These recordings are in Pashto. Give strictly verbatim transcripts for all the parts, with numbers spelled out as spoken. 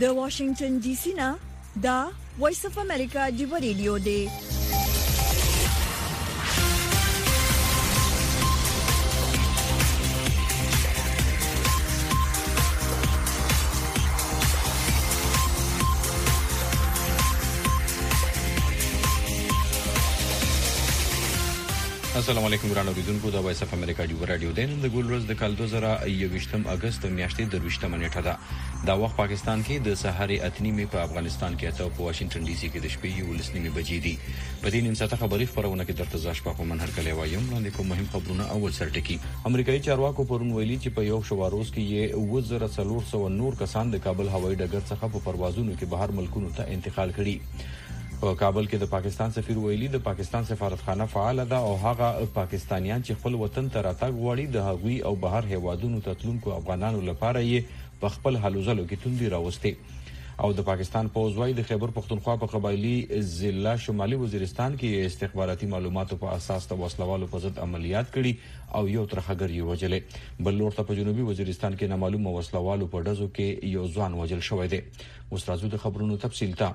د واشنگټن ډي سي نه دا وایس اف امریکا دی ریډیو دی. السلام علیکم ورانو ریډونکو د وایس اف امریکا دی رادیو دین د ګول روز د کال دوه زره یوویشتم اگست میاشتې د دویشتمه نیټه ده. دا وخت پاکستان کې د سحر اتنیمې په افغانستان کې اته په واشنگټن ډي سي کې د شپې یو لسنیمې بجې دي. په دې نیم ساعته خبري خبرونه کې درته ځاش په کوم هر کله وایم لاندې کوم مهم خبرونه. اول سرټکی امریکایي چارواکو پرون ویلي چې په یو شواروز کې یې وزره څلور سوه نور کسان د کابل هوایي ډګر څخه په پروازونو کې بهر ملکونو ته انتقال کړي. په کابل کې د پاکستان سفیر ویلي د پاکستان سفارتخانه فعال ده او هغه پاکستانیان چې خپل وطن ته راتګ غواړي د هغوی او بهر هیوادونو ته تلونکو افغانانو لپاره یې په خپل حلوزلو کې توندي راوستي. او د پاکستان پوځ وايي د خیبر پختونخوا په قبایلی ضلع شمالي وزیرستان کې استخباراتي معلوماتو په اساس د وسلوالو په ضد عملیات کړي او یو ترخګر یې وجلې. بل لور ته په جنوبي وزیرستان کې نامعلومه وسلوالو په ډزو کې یو ځوان وجل شوی دی. اوس راځو د خبرونو تفصیل ته.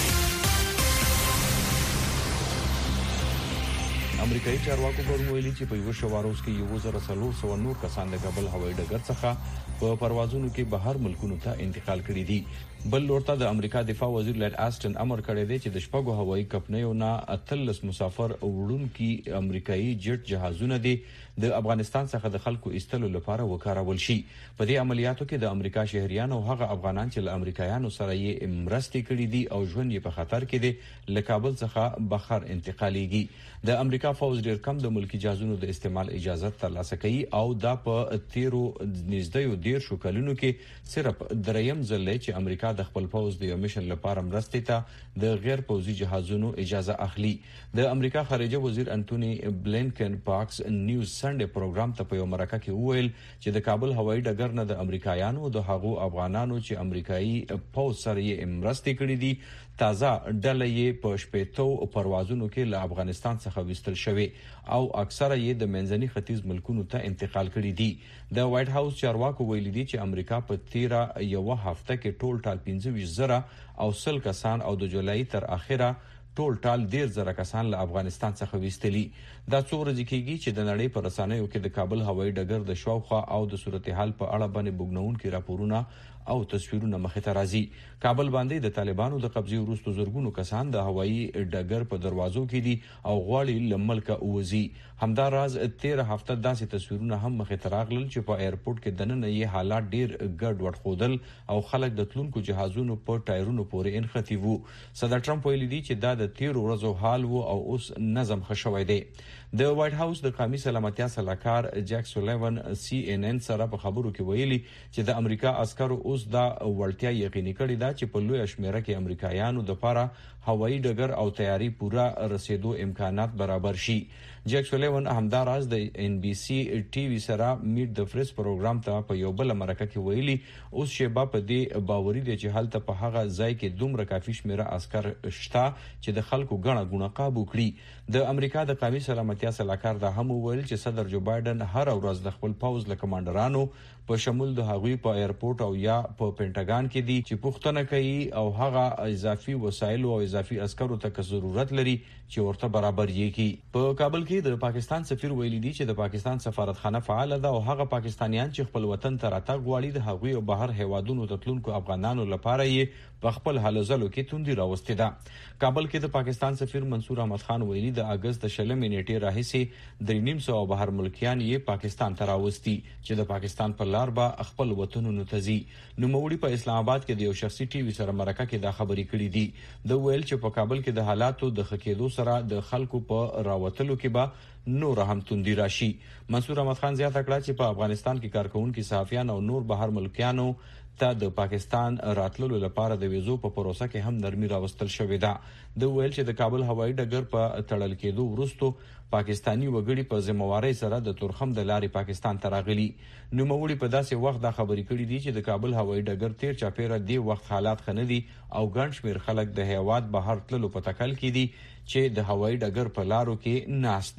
امریکایي چارواکو پرون ویلي چې په یو شواروز کې یو زره څلور سوه نور کسان د کابل هوایي ډګر څخه په پروازونو کې بهر ملکونو ته انتقال کړي دي. بل لور ته د امریکا دفاع وزیر لارډ آسټن امر کړی دی چې د شپږو هوایي کمپنیو نه اتلس مسافر وړونکي امریکایي جټ جهازونه دي د افغانستان څخه د خلکو ایستلو لپاره وکارول شي. په دې عملیاتو کې د امریکا شهريان او هغه افغانان چې له امریکایانو سره یې مرستې کړې دي او ژوند یې په خطر کې دي له کابل څخه بهر انتقالیږي. د امریکا فوز ډیر کم د ملکی جهازونو د استعمال اجازه ترلاسه کوي او دا په تیرو نږدې ډیر شو کلونو کې صرف دریم ځل چې امریکا د خپل فوز د یو میشن لپاره مرستې ته د غیر پوځي جهازونو اجازه اخلي. د امریکا خارجه وزیر انټونی بلینکن پاکس نیوز سنډه پروګرام ته په یو مرکه کې وویل چې د کابل هوایي ډګر نه د امریکایانو د هغو افغانانو چې امریکایي پوځ سره یې مرستې کړې دي تازه ډله یې په شپېتو پروازونو کې له افغانستان څخه وستل شوی او اکثره یې د منځني ختیځ ملکونو ته انتقال کړي دي. د وایټ هاوس چارواکو ویلي دي چې امریکا په تیره یو هفته کې ټول ټال پنځه ویشت زره او سل کسان او د جولای تر اخره ټول ټال ډیر زره کسان له افغانستان څخه وستلي. دا څو ورځې کېږي چې د نړۍ په رسنیو کې د کابل هوایي ډګر د شاوخوا او د صورتحال په اړه باندې بوګنونکي راپورونه او تصویرونه مخې ته راځي. کابل باندې د طالبانو د قبضې وروسته زرګونو کسان د هوایي ډګر په دروازو کې دي او غواړي له ملکه ووځي. همدا راز تیره هفته داسې تصویرونه هم مخې ته راغلل چې په ایرپورټ کې دننه یې حالات ډیر ګډ وډ خودل او خلک د تلونکو جهازونو په ټایرونو پورې انختی وو. صدر ټرمپ ویلي دی چې دا د تیرو ورځو حال وو او اوس نظم ښه شوی دی. د وایټ هاوس د قومي سلامتیا سلاکار جک سولیون سی ان ان سره په خبرو کې ویلي چې د امریکا عسکرو اوس دا ورتیا یقیني کړې ده چې په لوی شمیره کې امریکایانو د لپاره هوایي ډګر او تیاری پورا رسیدو امکانات برابر شي. جک سولیون همداراز د ان بي سي ټي وي سره میټ د فریس پروګرام ته په یو بل مرکه کې ویلي اوس شیبه په دې باوري دي چې حالت په هغه ځای کې دومره کافي شمیره عسكر شته چې د خلکو غڼه غونه قابو کړي. د امریکا د قومي سلامتیا سلاکار دا هم ویل چې صدر جو بایدن هر ورځ د خپل پوز له کمانډرانو په شمول د هغوی په ایرپورټ او یا په پینټاګان کې دي چې پوښتنه کوي او هغه اضافي وسایل او اضافي عسکرو ته ضرورت لري چې ورته برابر یې کی. په کابل کې د پاکستان سفیر ویلي دی چې د پاکستان سفارتخانه فعال ده او هغه پاکستانیان چې خپل وطن ته راتګ غواړي د هغوی او بهر هیوادونو ته تلونکو افغانانو لپاره یې په خپل حلزلو کې توندي راوستي ده. کابل کې د پاکستان سفیر منصور احمد خان ویلي د اگست د شلمې نیټې راهیسې درې نیم سوه بهر ملکیان یې پاکستان ته راوستي چې د پاکستان په لار به خپل وطنونو ته ځي. نوموړي په اسلام آباد کې د یو شخصي ټي وي سره مرکه کې دا خبرې کړې دي. د ویل چې په کابل کې د حالاتو د خکېدو سره د خلکو په راوتلو کې به نور هم توندي راشي. منصور احمد خان زیاته کړه چې په افغانستان کې کارکونکو صحافیان او نور بهر ملکیانو ته د پاکستان راتللو لپاره د ویزو په پروسه کې هم نرمي راوستل شوې ده. د ویل چې د کابل هوایي ډګر په تړل کېدو وروسته پاکستانی وګړي په ذمہواری سره د تورخم د لارې پاکستان ته راغلي. نوموړي په داسې وخت دا خبرې کړې دي چې د کابل هوایي ډګر تیر چاپیره دی وخت حالات خنه دي او ګڼ شمېر خلک د هیواد بهر تللو په تکل کې دي چې د هوایي ډګر په لارو کې ناست دي.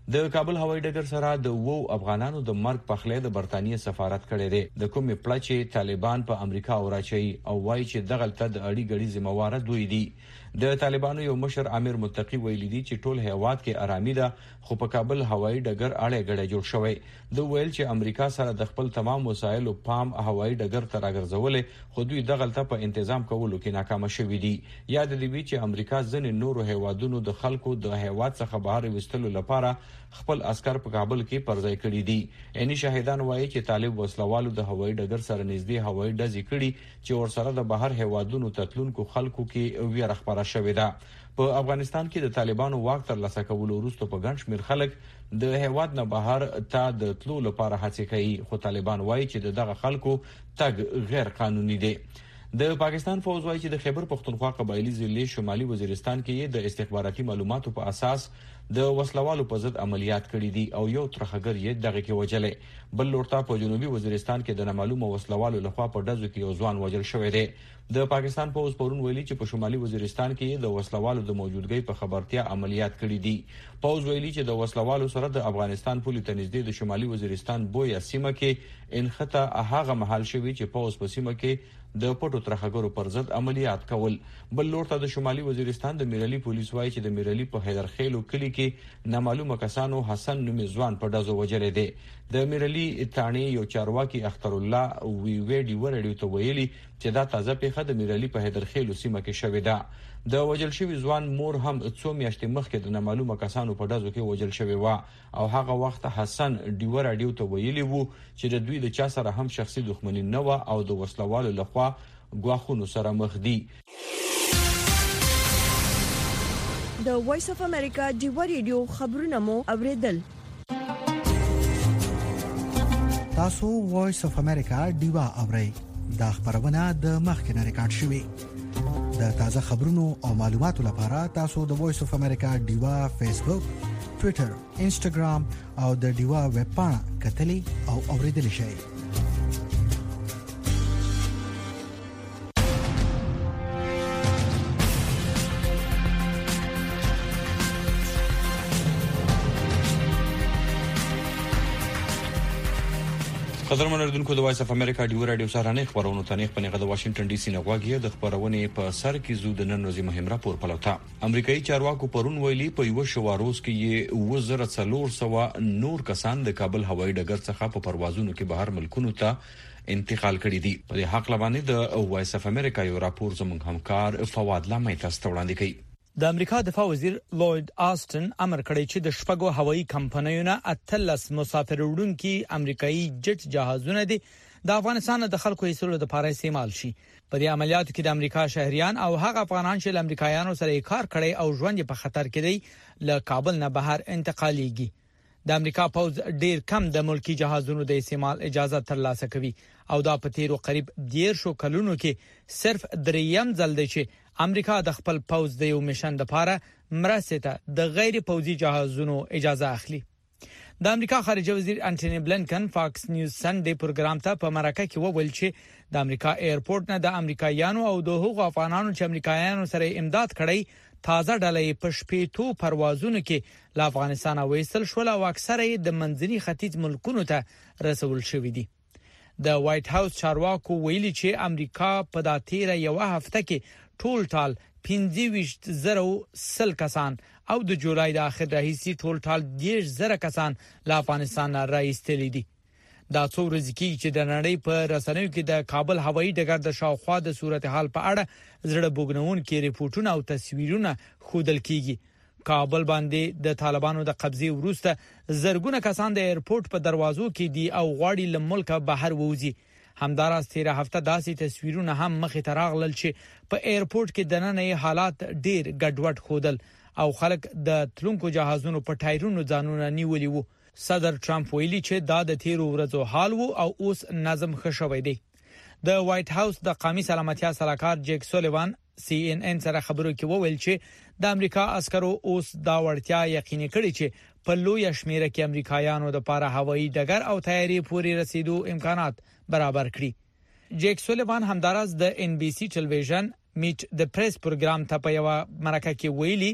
د کابل هوایي ډګر سره د وو افغانانو د مرګ په خله د برتانیې سفارت کړی دی. د کومې پلچې طالبان په امریکا اوراچي او وایي چې دغلته د اړي ګړي ذمہوار دوی دي. د طالبانو یو مشر امیر متقی ویلي دی چې ټول هیواد کې آرامي ده، خو په کابل هوایي ډګر اړه ګډه جوړ شوی. د ویل چې امریکا سره د خپل تمام وسایلو پام هوایي ډګر ته راګرځولې، خو دوی دغلته په تنظیم کولو کې ناکام شوي دي. یاد دی وی چې امریکا ځنې نورو هیوادونو د خلکو د هیواد څخه بهر وستلو لپاره خپل عسكر په کابل کې پرځای کړي دي. یعنی شاهدان وایي چې طالب وسلوالو د هوایي ډګر سره نږدې هوایي ډزې کړي چې ورسره د بهر هیوادونو تتلونکو خلکو کې ویره خبره شوې ده. په افغانستان کې د طالبانو واک تر لاسه کولو وروسته په ګڼ شمېر خلک د هیواد نه بهر ته د تلو لپاره هڅې کوي، خو طالبان وایي چې دغه خلکو تګ غیر قانوني دی. د پاکستان فوج وایي چې د خیبر پختونخوا قبایلی ضلع شمالي وزیرستان کې د استخباراتي معلوماتو په اساس د وسلوالو په ضد عملیات کړي دي او یو ترخګر یې دغه کې وجلې. بل لورته په جنوبي وزیرستان کې د نامعلومه وسلوالو لخوا په ډزو کې یو ځوان وژل شوی دی. د پاکستان فوج پرون ویلي چې په شمالي وزیرستان کې د وسلوالو د موجودګۍ په خبرتیا عملیات کړي دي. فوج ویلي چې د وسلوالو سره د افغانستان پولې ته نږدې د شمالي وزیرستان بویا سیمه کې انخته هغه محل شوی چې فوج په سیمه کې د پټو ترخګرو پر ضد عملیات کول. بل لورته د شمالي وزیرستان د میرلی پولیس وایي چې د میرلی په حیدرخیلو کلی کې نامعلومه کسانو حسن نومي ځوان په ډزو وجلې دی. د میرلی تانی یو چارواکي اختر الله وی ویډي ورډیو ته ویلي چې دا تازه پیښه د میرلی په حیدرخیلو سیمه کې شوې ده. د وجل شوی ځوان مور هم څو میاشتې مخکې د نامعلومه کسانو په ډزو کې وجل شوی و او هغه وخت حسن ډیور اډیو ته ویلي وو چې د دوی د چا سره هم شخصي دښمنی نه و او د وسلوالو لخوا ګواښونو سره مخ دي. د وایس اف امریکا ډیور ریډیو خبرونه مو اوریدل. تاسو وایس اف امریکا ډیوا اورئ. دا خبرونه د مخکنه ریکارډ شوی. د تازه خبرونو او معلوماتو لپاره تاسو د وایس اف امریکا ډیوا فیسبوک، ټوئیټر، انسټاګرام او د ډیوا ویب پاڼه کتلی او اوریدل شئ. قدرمن اردوونکو د وایس اف امریکا ډیو رادیو سره نه خبرونه تنه په نغد واشنگټن ډي سي نه غواګي د خبرونه په سر کې زو د نن ورځې مهم راپور پلوتا. امریکایي چارواکو پرون ویلي په یو شواروز کې وزارت څلور سو نور کسان د کابل هوایي ډګر څخه په پروازونو کې بهر ملکونو ته انتقال کړي دي. په دې حق لبانې د وایس اف امریکا یو راپور زموږ همکار فواد لامي تاسو ته وړاندې کوي. د امریکا دفاع وزیر لوید آستن امر کړی چې د شپږو هوایي کمپنیونو اتلس مسافر وړونکي امریکایي جټ جهازونه دي د افغانستان د خلکو ایستلو لپاره استعمال شي. په دې عملیاتو کې د امریکا شهريان او هغه افغانان چې د امریکایانو سره کار کړي او ژوند په خطر کې دي له کابل نه بهر انتقاليږي. د امریکا پوز ډیر کم د ملکی جهازونو د استعمال اجازه ترلاسه کوي او دا په تیرو قریب ډیر شو کلونو کې صرف دریم ځل دی چې امریکا د خپل پوز د یو میشن لپاره مرسته ته د غیر پوزي جهازونو اجازه اخلي. د امریکا خارجه وزیر انټونی بلنکن فاکس نیوز سنډي پروګرام ته په مرکه کې وویل چې د امریکا ایرپورټ نه د امریکایانو او د هغو افغانانو چې امریکایانو سره امداد کړي تازه ډلې په شپېتو پروازونو کې له افغانستان وېستل شول او اکثره د منځني ختیځ ملکونو ته رسول شوې دي. د وایټ هاوس چارواکو ویلي چې امریکا په دا تیره یو هفته کې ټول ټال پنځه ویشت زره سل کسان او د جولای د اخر راهیسي ټول ټال دیش زره کسان له افغانستان راایستل دي. دا څو ورځې کې چې د نړۍ په رسنیو کې د کابل هوایي ډګر د شاوخوا د صورتحال په اړه زړه بوګنونکي ریپورتونه او تصویرونه ښودل کیږي. کابل باندې د طالبانو د قبضې وروسته زرګونه کسان د ایرپورټ په دروازو کې دي او غواړي له ملکه بهر ووځي. همداراز تیره هفته داسې تصویرونه هم مخې ته راغلل چې په ایرپورټ کې دننه حالات ډیر ګډوډ ښودل او خلک د تلونکو جهازونو په ټایرونو ځانونه نیولي وو. صدر ټرمپ ویلي چې دا د تیرو ورځو حال وو او اوس نظم ښه شوی دی. د وایټ هاوس د قومي سلامتیا سلاکار جیک سولیوان سی ان ان سره خبرو کې وویل چې د امریکا عسکرو اوس دا وړتیا یقیني کړي چې په لوی شمیره کې امریکایانو د لپاره هوایي ډګر او تیاری پوري رسیدو امکانات برابر کړي. جیک سولیوان همداراز د ان بي سي ټلویزیون میټ د پریس پروګرام ته په یو مرکه کې ویلي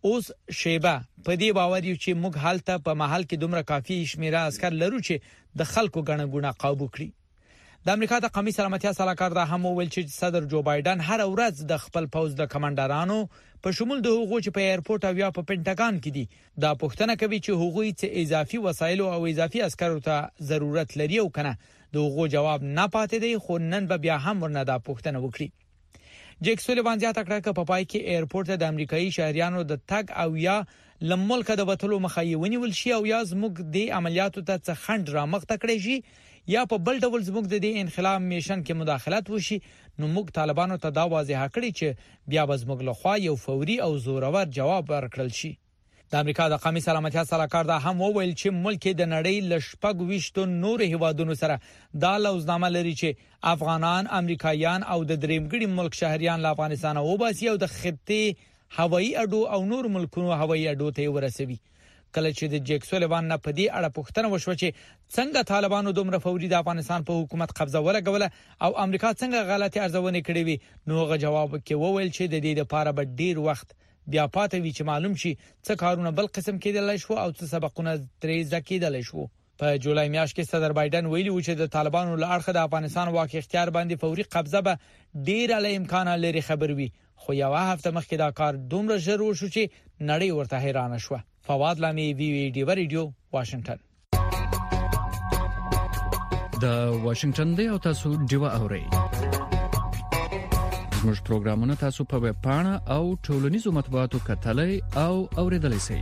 اوس شیبه په دې باور یو چې موږ حالت په محل کې دومره کافي شمیره عسكر لرو چې د خلکو غنه ګونه قابو کړي. د امریکا د قومي سلامتیا صلاحکار دا هم ویل چې صدر جو بایدن هر ورځ د خپل پوز د کمانډرانو په شمول د حقوقو چې په ایرپورټ او یا په پینټاګان کې دي دا پوښتنه کوي چې حقوقي څه اضافي وسایل او اضافي عسکرو ته ضرورت لري او کنه. د حقوقو جواب نه پاتې دی خو نن به بیا هم ورنه دا پوښتنه وکړي. جیک سولیوان زیاته کړه چې په پای کې ایرپورټ د امریکایي شهريانو د تګ او یا لملک د وټلو مخايونی ول شي او یا زموږ د عملیاتو ته څه خند را مخ تکړه شي یا په بل ډول زموږ د دې انخلا میشن کې مداخلت وشي نو موږ طالبانو ته دا واضح کړی چې بیا به زموږ لخوا یو فوري او زورور جواب ورکړل شي. د امریکا د قومي سلامتیا صلاحکار دا هم وویل چې ملک د نړۍ لشپږ ویشتو نور هیوادونو سره دا لوزنامه لري چې افغانان، امریکایان او د دریمګړي ملک شهريان له افغانستان وباسي او د خطې هوایي اډو او نور ملکونو هوایي اډو ته ورسوي. کله چې د جیک سولیوان نه په دې اړه پوښتنه وشوه چې څنګه طالبانو دومره فوري د افغانستان په حکومت قبضه ولګوله او امریکا څنګه غلطي ارزونه کړې وي نو هغه جواب کې وویل چې د دې لپاره به ډیر وخت بیا پاتې وي چې معلوم شي څه کارونه بل قسم کېدلای شو او څه سبقونه ترې زکیدلای شو. په جولای میاشت کې صدر بایدن ویلي و چې د طالبانو له اړخه د افغانستان واقع اختیار باندې فوري قبضه به ډیر له امکان لري خبر وي خو یو هفته مخکې دا کار دومره ژر وشو چې نړۍ ورته حیرانه شو. فواد لامي وی وی ډی ریډیو واشنگټن. د واشنگټن دی او تاسو دیو اورئ. موږ پروګرامونه تاسو په ویب پاڼه او ټولنیزو مطبوعاتو کتلای او اوریدلای شئ.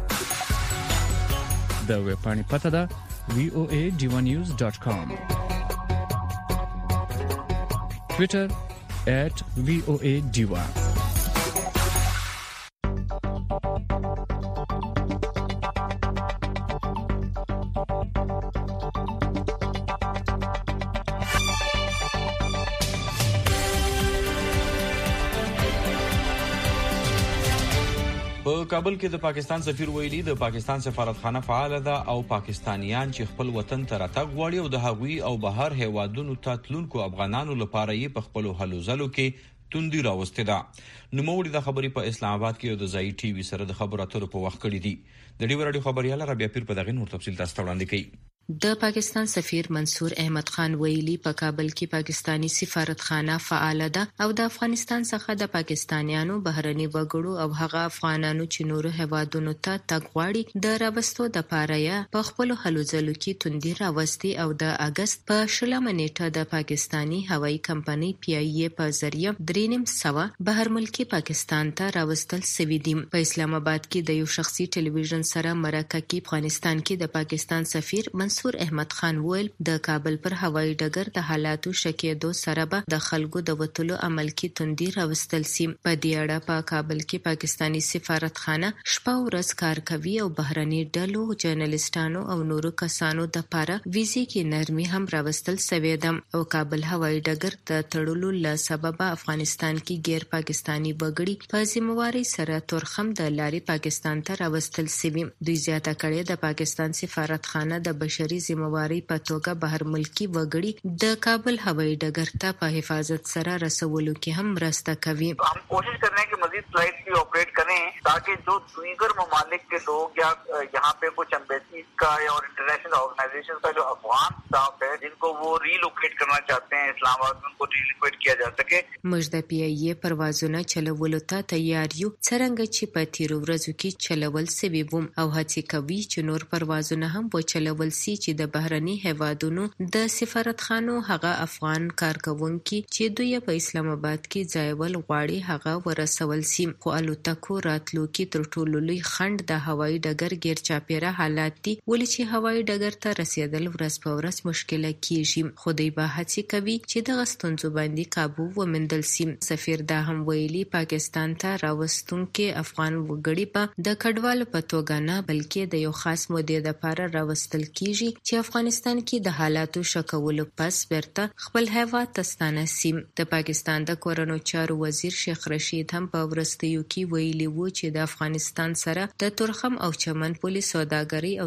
د ویب پاڼې پته ده وی او ای ډیوا نیوز ډاټ کام. ټوئیټر at وی او ای ډیوا. په کابل کې د پاکستان سفیر ویلي د پاکستان سفارتخانه فعال ده او پاکستانیان چې خپل وطن ته راتګ غواړي او د هغوی او بهر هیوادونو ته تلونکو افغانانو لپاره یې په خپل هلو ځلو کې توندي راوستي ده. نو موږ د خبرې په اسلام آباد کې د ځای ټي وي سره د خبرو اترو په وخت کړی دي. د ډیو رادیو خبريال ربيع پیر په دغه نور تفصیل تاسو وړاندې کوي. د پاکستان سفیر منصور احمد خان ویلي په کابل کې پاکستانی سفارتخانه فعال ده او د افغانستان څخه د پاکستانیانو بهرني وګړو او هغه افغانانو چې نور هیوادونو ته تګ غواړي د راوستو د پاره په خپل هلو ځلو کې توندي راوستي او د اگست په شلمه نیټه د پاکستانی هوایي کمپنۍ پی ای ای په ذریعہ درینم سوا بهر ملکی پاکستان ته راوستل سوي دي. په اسلام آباد کې د یو شخصي ټلویزیون سره مرکه کې افغانستان کې د پاکستان سفیر منصور احمد خان ویل د کابل پر هوایي ډګر د حالاتو شکېدو سره به د خلکو د وټلو عمل کې توندي راوستل سي. په دې اړه په کابل کې پاکستانی سفارتخانه شپه ورځ کار کوي او بهرني ډلو جرنالستانو او نورو کسانو د لپاره ویزې کې نرمي هم راوستل سوي ده او کابل هوایي ډګر د تړلو له سببه افغانستان کې غیر پاکستانی وګړي په ذمہواری سره تورخم د لاري پاکستان ته راوستل سوي. دوی زیاته کړې د پاکستان سفارتخانه د بشري ذمہواری په توګه بهر ملکی وګړي د کابل هوایي ډګر ته په حفاظت سره رسولو کې هم مرسته کوي. हम कोशिश कर रहे हैं कि मजीद फ्लाइट भी ऑपरेट करें ताकि जो दीगर ममालिक के लोग या यहाँ पे कुछ एम्बेसी का और इंटरनेशनल ऑर्गेनाइजेशन का जो अफगान स्टाफ है जिनको वो रीलोकेट करना चाहते हैं इस्लामाबाद में उनको रीलोकेट किया जा सके. موږ د پی ای ای پروازونه چلولو ته تیار یو څرنګه چې په تیرو ورځو کې چلول سوي وو او هڅه کوي چې نور پروازونه هم وچلول سي چې د بهرني هیوادونو د سفارتخانو هغه افغان کارکونکو چې دوی په اسلام آباد کې ځایول غواړي هغه ورسول سي. خو الوتکو راتلو کې تر ټولو لوی خند د هوایي ډګر غیر چاپیره حالات دي ولې چې هوایي ډګر ته رسیدل ورځ په ورځ مشکل کیږي. خو دوی به هڅه کوي چې د غستونځو باندې काबू ومندل سي. سفیر دا هم ویلي پاکستان ته راوستونکو افغان وګړي په د کډوالو په توګه نه بلکې د یو خاص مودې لپاره راوستل کیږي چې افغانستان کې د حالاتو شکولو پس ورته خپل هیواد ته ستانه سي. د پاکستان د کورونو چارو وزیر شیخ رشید هم په ورستیو کې ویلي وو چې د افغانستان سره د تورخم او چمن پولیس سوداګري او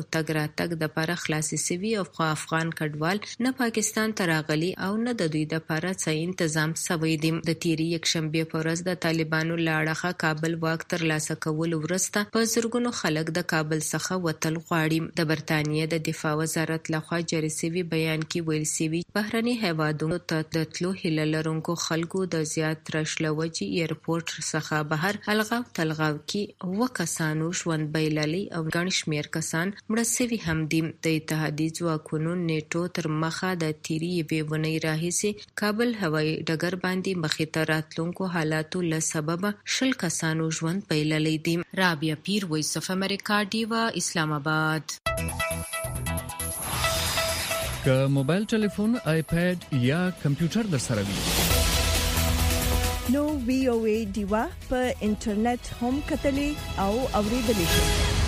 تګ راتګ د لپاره خلاصي سوي او افغان کډوال نه پاکستان ته راغلي او نه د دوی د لپاره څه تنظیم شوی دی. د تیری یک شنبه په ورځ د طالبانو لاړه کابل واک تر لاسه کول ورسته په زرګونو خلک د کابل څخه وتل غواړي. د برتانیې د دفاع وزارت لخوا جاری شوی بیان کې ویل شوی بهرني هیوادونو ته د تلو هیله لرونکو خلکو د زیات رشلوجي ایرپورټ څخه بهر الغاو تلغاو کې وکسانو ژوند بیللي او ګڼ شمېر کسان مړه شوي هم دي. د اتحادیې ځواکونو نیټو تر مخه د تیری یوې ونې راهیسې کابل هوایي ډګر باندې مخې ته راتلونکو حالاتو له سببه شل کسانو ژوند بیللي دي. رابعه پیر، وایس اف امریکا، ډیوا، اسلام آباد. که موبایل ټلیفون، آیپاد یا کمپیوټر در سره وي نو وی او ای ډیوا په انټرنیټ هم کتلې او اوریدلې شي.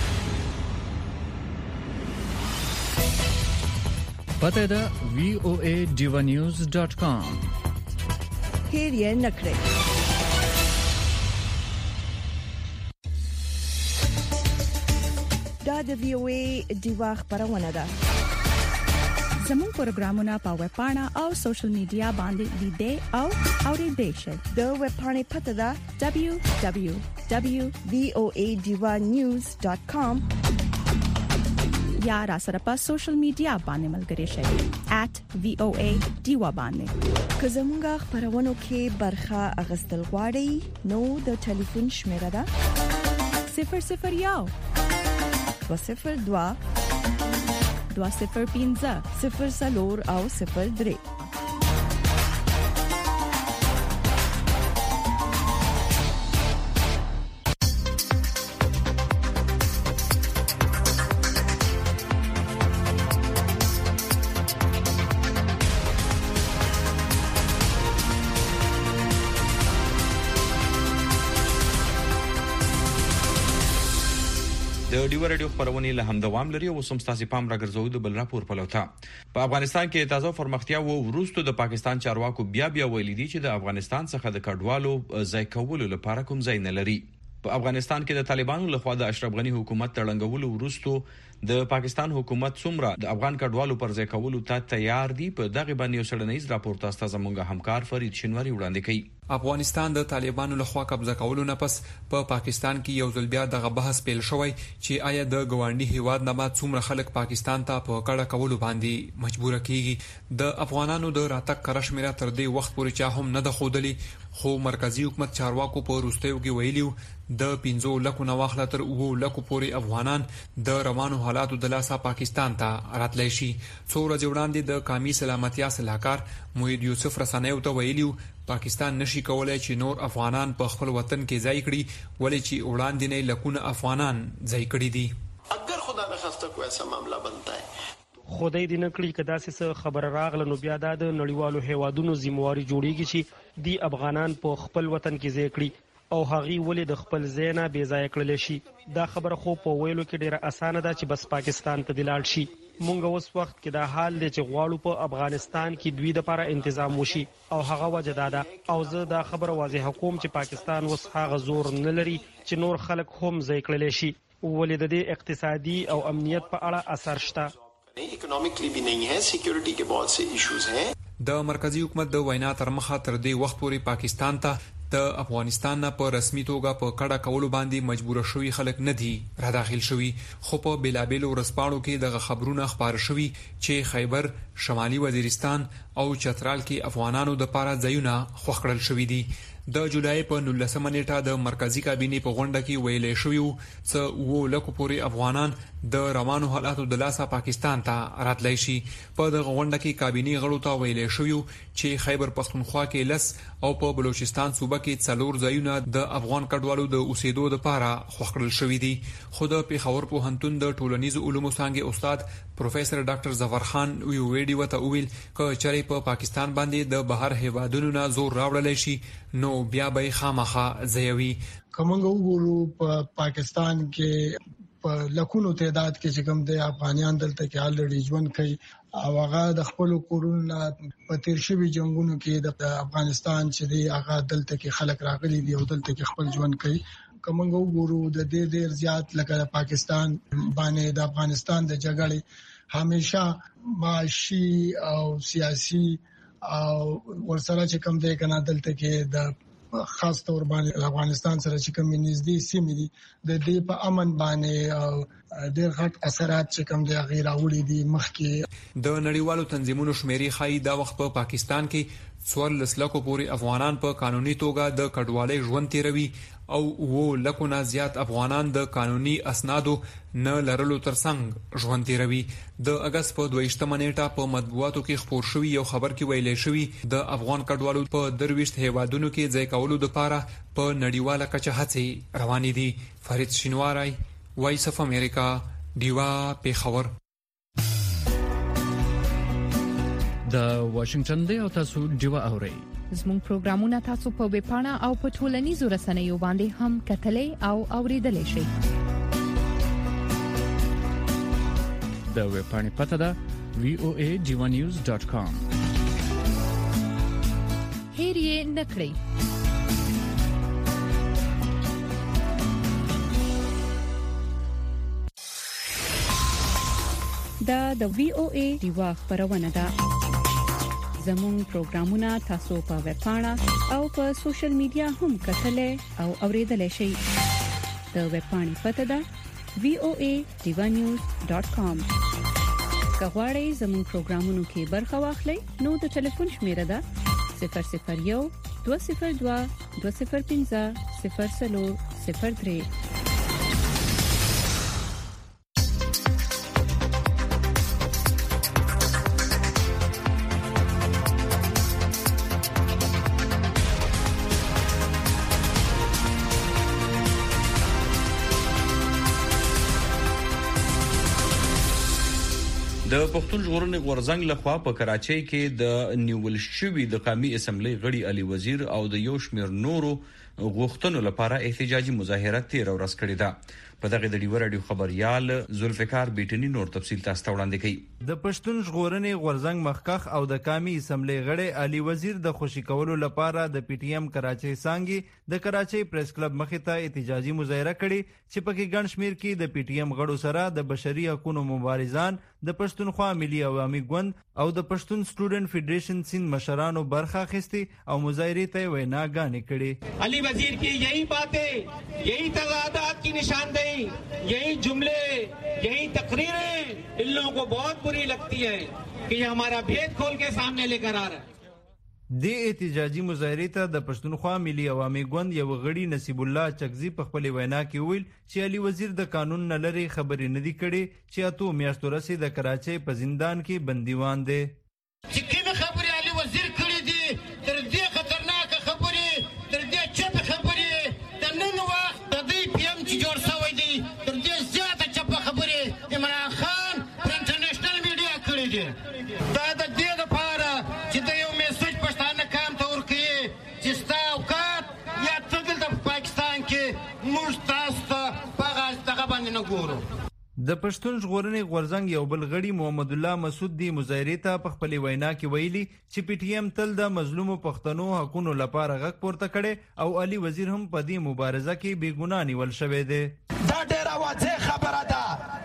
پته ده وی او ای ډیوا نیوز ډاٹ کام. هیر یې نکړئ. دا د وی او ای ډیوا خبرونه ده. زموږ پروګرامونه په ویب پاڼه او سوشل میډیا باندې لیدئ او اوریدئ شئ. د ویب پاڼې پته ده دبليو دبليو دبليو ډاٹ وی او ای ډیوا نیوز ډاٹ کام یا را سره په سوشل میډیا باندې ملګری شئ ایٹ وی او ای ډیوا باندې. که زموږ خبرونو کې برخه اغستل غواړئ نو د ټلیفون شمیره ده صفر صفر یو دو صفر دو دو صفر پنځه صفر څلور او صفر درې. د ډیو رادیو خبرونه له هم دوام لري او سم ستاسو پام راګرځو د بل راپور په لوته. په افغانستان کې تازه فرمختیا و وروسته د پاکستان چارواکو بیا بیا ویلي دي چې د افغانستان څخه د کډوالو ځای کولو لپاره کوم ځای نه لري. په افغانستان کې د طالبانو لخوا د اشرف غنی حکومت تړنګولو وروسته د پاکستان حکومت څومره د افغان کډوالو پر ځای کولو ته تیار دي په دغه باندې یو سړنیز راپور تاسو ته زموږ همکار فرید شینواری وړاندې کوي. افغانستان د طالبانو لخوا قبضه کولو نه پس په پا پاکستان کې یو ځل بیا دغه بحث پیل شوی چې آیا د ګوانډي هیواد نه بعد څومره خلک پاکستان ته په کډه کولو باندې مجبور کیږي. د افغانانو د راتګ کرشمیره تر دې وخت پورې چا هم نه د خودلی، خو مرکزی حکومت چارواکو په روستیو کې ویلیو د پنځو لکو نه واخله تر اوو لکو پورې افغانان د روانو حالاتو د لاسه پاکستان ته راتلی شي. څو ورځې وړاندې د قومي سلامتیا صلاحکار موحد یوسف رسنیو ته ویلیو پاکستان نشي کولای چې نور افغانان په خپل وطن کې ځای کړي ولې چې وړاندې نه لکونه افغانان ځای کړي دي. اگر خدا نخواسته کوئی ایسا معاملہ بنتا ہے خدای دې نه کړی کدا څه خبر راغله نو بیا د نړیوالو هیوادونو ذمہواری جوړیږي چې دی افغانان په خپل وطن کې ځای کړي او هغه ولې د خپل زینا بې ځای کړل شي. دا خبره خو په ویلو کې ډیره اسانه ده چې بس پاکستان ته دلاړ شي. مونږ اوس وخت کې دا حال دی چې غواړو په افغانستان کې دوی د لپاره تنظیم وشي او هغه وجه دا ده او زه دا خبره واضح کوم چې پاکستان اوس هغه زور نه لري چې نور خلک هم ځای کړل شي ولې د دې اقتصادي او امنیت په اړه اثر شته. اکونومیکلی بھی نہیں ہے، سیکیورٹی کے بہت سے ایشوز ہیں. د مرکزی حکومت د وینا تر مخه تر دې وخت پورې پاکستان ته د افغانستان نه په رسمي توګه په کډه کولو باندې مجبور شوي خلک نه دي را داخل شوي، خو په بیلابیلو ورځپاڼو کې دغه خبرونه خبر شوي چې خیبر، شمالي وزیرستان او چترال کې افغانانو د پاره ځایونه خوښ کړل شوي دي. د جولای په نولسمه نیټه د مرکزی کابینې په غونډه کې ویلې شوی چې وو لکه پورې افغانان د روانو حالاتو د لاسه پاکستان ته راتلی شي. په دغه غونډه کې کابینې غړو ته ویلې شوی چې خیبر پختونخوا کې لس او په بلوچستان صوبه کې څلور ځایونه د افغان کډوالو د اوسېدو لپاره خوښ کړل شوی دي. خو د پیښور پوهنتون د ټولنیزو علومو څانګې استاد پروفیسور ډاکټر ظفر خان وی ویډي وته ویل ک چرې په پاکستان باندې د بهر هیوادونو نه زور راوړل شي نو بیا به خامخا زیوي. کومنګ وګورو په پاکستان کې په لکونو تعداد کې چې کوم د افغانان دلته کې الریډي ژوند کوي او هغه د خپل کورونو په تیر شوي جنگونو کې د افغانستان چې دی هغه دلته کې خلک راغلي دي او دلته کې خپل ژوند کوي. کومنګ وګورو د دې ډیر زیات لکه پاکستان باندې د افغانستان د جګړې همیشه معاشي او سیاسي او ورسره چې کوم دی کنه دلته کې د خاص تور باندې افغانستان سره چې کوم نږدې سیمې دي د دې په امن باندې ډېر غټ اثرات چې کوم دی غیر اوړي دي مخکې د نړیوالو تنظیمونو شمیرې خای دا وخت په پاکستان کې څوار لسلکو پورې افغانان په قانوني توګه د کډوالۍ ژوند تیروي او وو لکو نه زیات افغانان د قانوني اسنادو نه لرلو ترڅنګ ژوند تیروي. د اگست په دویشتمه نیټه په مطبوعاتو کې خبر شوی یو خبر کې ویلې شوی د افغان کډوالو په درويشت هیوادونو کې ځای کولو لپاره په نړیواله کچه هڅې روانې دي. فرید شینواری، وایس اف امریکا، دیوا پیښور. د واشنگټن دی او تاسو دیوا اورئ. زموږ پروګرامونه تاسو په ویب پاڼه او په ټولنیزو رسنیو باندې هم کتلې او اوریدلې شئ. د ویب پاڼې پته ده وی او ای ډیوا نیوز ډاټ کام. هیر یې نکړئ. دا د وی او ای دیوا خبرونه ده. زموږ پروګرامونه تاسو په ویب پاڼه او په سوشل میډیا هم کتلې او اوریدلې شئ. د ویب پاڼې پته ده وی او ای ډیوا نیوز ډاټ کام. که غواړئ زموږ پروګرامونو کې برخه واخلئ نو د ټلیفون شمیره ده صفر صفر یو دوه صفر دوه دوه صفر پنځه صفر څلور صفر درې. د پښتون ژغورنې غورځنګ لخوا په کراچۍ کې د نیول شوی د قومي اسمبلی غړي علي وزیر او د یو شمېر نورو غوښتنو لپاره احتجاجي مظاهره تیر ورځ کړې ده. په دغه د ډیو رادیو خبريال ذوالفقار بیٹنی نور تفصیل تاسو ته وړاندې کړي. د پښتون ژغورنې غورځنګ مخکخ او د قومي اسمبلی غړي علي وزیر د خوشی کولو لپاره د پی ټی ایم کراچۍ سانګي د کراچۍ پریس کلب مخې ته احتجاجي مظاهره کړې چې پکې ګڼ شمیر کې د پی ټی ایم غړو سره د بشري حقوقو مبارزان، د پښتونخوا ملي عوامي ګوند او د پښتون سټوډنټ فیډریشن سند مشرانو برخه اخیستي او مظاهرې ته ویناګانې کړې. علي وزیر کی یہی باتیں، یہی تضادات کی نشاندہی، یہی جملے، یہی تقریریں ان لوگوں کو بہت بری لگتی ہے کہ یہ ہمارا بھید کھول کے سامنے لے کر آ رہا ہے. د احتجاجي مظاهرې ته د پښتونخوا ملي عوامي ګوند یو غړي نصیب الله چکزي په خپل وینا کې ویل چې علي وزیر د قانون نه لري خبرې نه دي کړې چې اتو میاشتو رسې د کراچۍ په زندان کې بندیوان دي. چې کومه خبره علي وزیر کړې دي تر دې خطرناک خبره، تر دې چپ خبره د نن وخت د دې پی ام چې جوړ شوی دی تر دې زیاته چپ خبره عمران خان پر انټرنیشنل میډیا کړې دي. دا د دې لپاره چې د یو میسج پښتانه کام ته ورکړي چې ستا اوقات یا څنګه د پاکستان کې موږ تاسو ته هغه څنګه باندې نه ګورو. د پښتون ژغورنې غورځنګ یو بل غړي محمد الله مسعود دی مظاهرې ته په خپل وینا کې ویلي چې پی ټی ایم تل د مظلومو پښتنو حقوقو لپاره غږ پورته کړي او علي وزیر هم په دې مبارزه کې بې ګناه نیول شوی دی. دا ډېره واضح خبره ده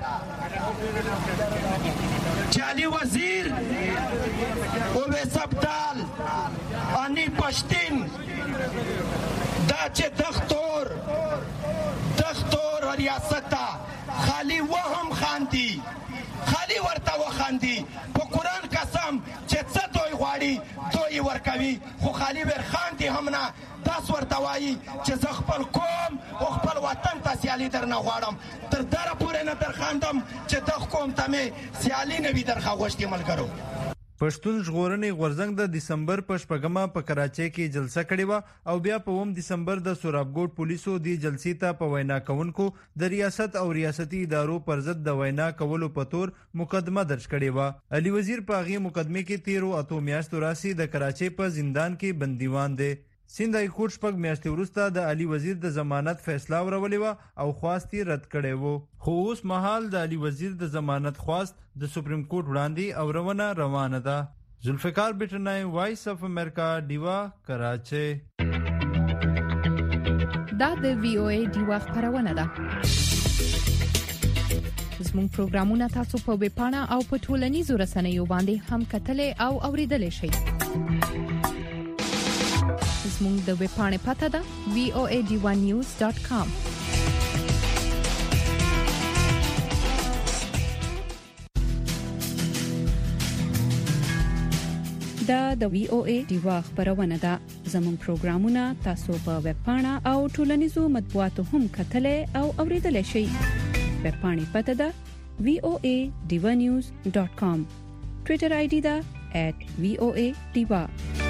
چې علي وزیر او سبدال اني پښتين دا چې دختور دختور ریاست خالی وهم خاندي خالی ورته وخاندي په قران قسم چې څه دوی غواړي دوی ورکوي خو خالی ور خاندي هم نه. تاسو ورته وایي چې زه خپل قوم او خپل وطن ته سیالي درنه غواړم تر دره پورې نه در خاندم چې دغه قوم ته مې سیالي نه وي درخه غوښتي ملګرو. پښتون ژغورنې غورځنګ د دسمبر په شپږمه په کراچۍ کې جلسه کړې و او بیا په اووم دسمبر د سورابګوټ پولیسو د جلسې ته په وینا کوونکو د ریاست او ریاستي ادارو پر ضد د وینا کولو په تور مقدمه درج کړې و. علي وزیر په هغه مقدمه کې تیرو اتو میاشتو راسي د کراچۍ په زندان کې بندیوان دی. سند های کورټ شپږ میاشتې وروسته د علي وزیر د ضمانت فیصله ورولې و او خواست یې رد کړی و. خو اوس مهال د علي وزیر د ضمانت خواست د سپریم کورټ وړاندې او روانه روانه ده. ذوالفقار بیٹنی، وایس اف امریکا، دیوا، کراچۍ. دا د وی او ای ډیوا خبرونه ده. زموږ پروګرامونه تاسو په ویب پاڼه او په ټولنیزو رسنیو باندې هم کتلای او اوریدلای شئ. زموږ د ویب پاڼې پته ده وی او ای ډی ون نیوز ډاټ کام. دا د وی او ای ډیوا خبرونه ده. زموږ پروګرامونه تاسو په ویب پاڼه او ټولنیزو مطبوعاتو هم کتلای او اوریدلای شئ. ویب پاڼې پته ده وی او ای ډی ون نیوز ډاټ کام. ټوئیټر آی ډی ده ایٹ وی او ای ډیوا.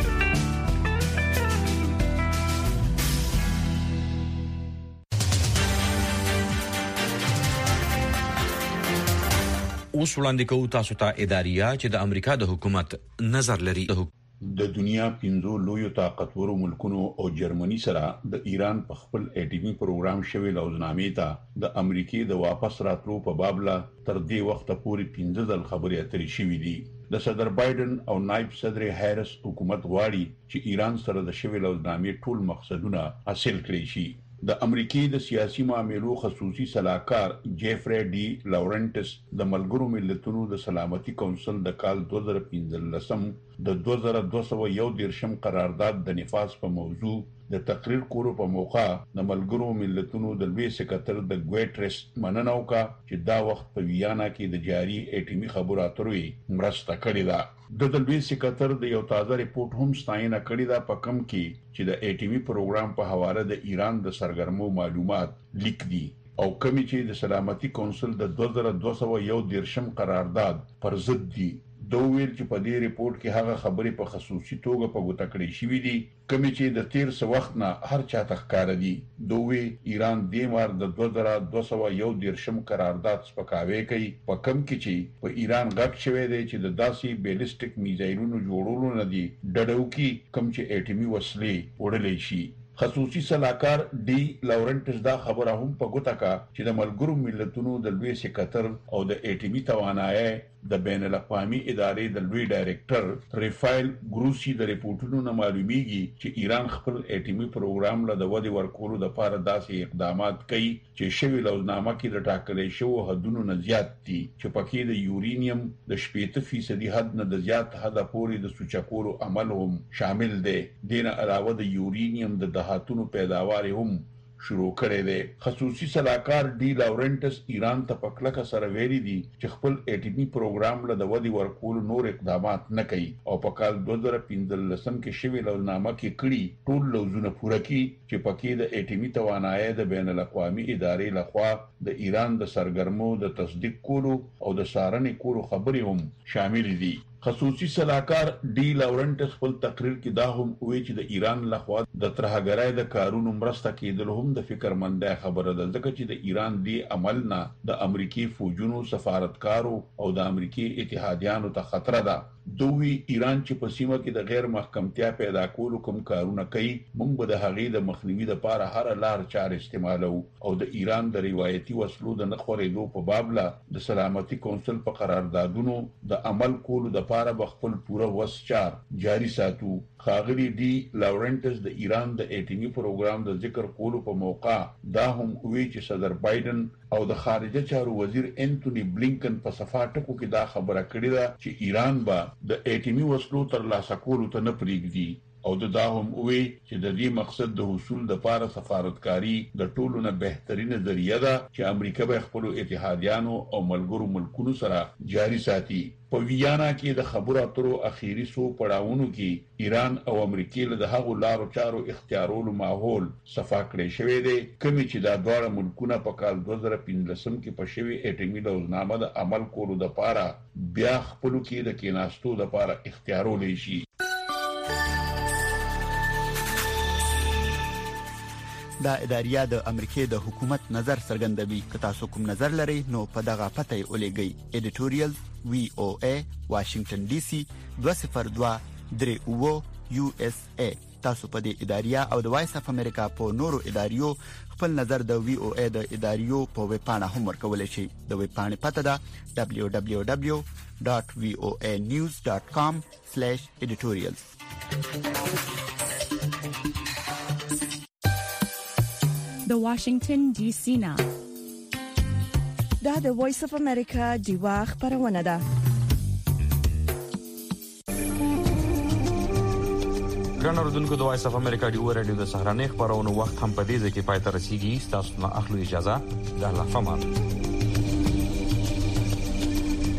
اوس وړاندې کوو تاسو ته اداریه چې د امریکا د حکومت نظر لري. د دنیا پنځو لویو طاقتورو ملکونو او جرمني سره د ایران په خپل اټومي پروګرام شوی لوزنامې ته د امریکای د واپس راتلو په باب لا تر دې وخته پورې پنځه ځل خبرې اترې شوې دي. د صدر بایدن او نائب صدر هریس حکومت غواړي چې ایران سره د شوی لوزنامې ټول مقصدونه حاصل کړي شي. د امریکای د سیاسي معاملو خصوصي صلاحکار جیفری ډي لورنټس د ملګرو ملتونو د سلامتي کونسل د کال دوه زره پنځلسم د دوه زره دوه سوه یو دیرشم قرارداد د نفاذ په موضوع د تقریر کولو په موقع د ملګرو ملتونو د لوی سکرټر د ګویټرس مننه وکړه چې دا وخت په ویانا کې د جاري اټومي خبرو اترو مرسته کړې ده. د لوی سکرټر د یو تازه ریپورت هم ستاینه کړې ده په کم کې چې د اټومي پروګرام په حواله د ایران د سرګرمو معلومات لیک دي او کمی چې د سلامتي کونسل د دوه زره دوه سوه یو دیرشم قرارداد پر ضد دي. دوه ویل چې په دې ریپورت کې هغه خبرې په خصوصي توګه په ګوته کړې شوې دي کمی چې د تیر څه وخت نه هر چا ته ښکاره دي. دوه ایران د مار د دوه زره دوه سوه یو دیرشم قرارداد سپکاوی کوي په کم کې چې په ایران غږ شوی دی چې د داسې بیلسټیک میزایلونو جوړولو نه دي ډډو کې کم چې اټومي وسلې وړلې شي. خصوصي صلاحکار ډي لورنټس دا خبره هم په ګوته کا چې د ملګرو ملتونو د لوی سکرټر او د اټومي توانایي د بین الاقوامي ادارې د لوی ډایریکټر ریفایل ګروسی د ریپورتونو نه معلومیږي چې ایران خپل اټومي پروګرام له د ودی ورکولو د لپاره داسې اقدامات کوي چې شوی لوزنامه کې د ټاکلې شو حدونو نه زیات دي چې پکې د یورینیم د شپږ فیصدي حد نه د زیات حد پورې د سوچکولو عمل هم شامل دی. دینه علاوه د یورینیم د دهاتونو پیداوار هم شروع کړي دي. خصوصي صلاحکار ډي لورنټس ایران ته پکلکه سره ویلي دي چې خپل اټومي پروګرام له د ودی ورکول نور اقدامات نه کوي او په کال دوه زره پنځلسم کې شوی لوزنامه کې کړي ټول لوزونه پوره کړي چې پکې د اټومي توانایي د بین الاقوامي ادارې لخوا د ایران د سرګرمو د تصدیق کولو او د سارنې کولو خبرې هم شامل دي. خصوصي صلاحکار ډي لورنټس خپل تقریر کې دا هم وایي چې د ایران لخوا د ترهګرۍ د کارونو مرسته کېدل هم د فکرمندۍ خبره ده ځکه چې د ایران دی عمل نه د امریکای فوجونو سفارتکارو او د امریکای اتحادیانو ته خطر ده. دوی ایران چې په سیمه کې د غیر محکمتیا پیدا کولو کوم کارونه کوي موږ به د هغې د مخنیوي لپاره هر لار چار استعمالو او د ایران د روایتي وسلو د نخورېدو په باب لا د سلامتي کونسل په قراردادونو د عمل کولو د لپاره خپل پوره وس چار جاری ساتو. خاغلی ډي لورنټس د ایران د اټومي پروګرام د ذکر کولو په موقع دا هم وی چې صدر بایدن او د خارجه چارو وزیر انټونی بلینکن په صفاټکو کې دا خبره کړې ده چې ایران به د اټومي وسلو تر لاسه کولو ته نه پریږدي او د دا هم وی چې د دې مقصد د حصول د لپاره سفارتکاری د ټولو نه بهترینه ذریعہ ده چې امریکا به خپل اتحادیانو او ملګرو ملکونو سره جاری ساتي. په ویانا کې د خبرو اترو اخیری سو پړاوونو کې ایران او امریکا له هغو لارو چارو اختیارولو ماحول صفا کړی شوی دی کومې چې دا دواړه ملکونه په کال دوه زره پنځلسم کې په شوی اټومي لوزنامه د عمل کولو لپاره بیا خپل کې د کیناستو لپاره اختیارولې شي. دا اداریه د امریکای د حکومت نظر څرګندوي. که تاسو کوم نظر لرئ نو په دغه پته یې ولېږئ. ایډیټوریال وی او ای واشنگټن ډي سي دوه صفر دوه درې اوه یو اس ای. تاسو په دې اداریه او د وایس اف امریکا په نورو اداریو خپل نظر د وی او ای د اداریو په ویب پاڼه هم ورکولای شئ. د ویب پاڼې پته ده دبلیو دبلیو دبلیو ډاټ وی او ای نیوز ډاټ کام سلیش ایډیټوریالز. د واشنگټن ډي سي نه. دا د وایس اف امریکا ډیوا خبرونه ده. ګران اوردونکو د وایس اف امریکا ډیوا رادیو د سهارنۍ خبرونو وخت هم په دې ځکه پای ته رسیدي. تاسو نه اخلو اجازه. د الله فمان.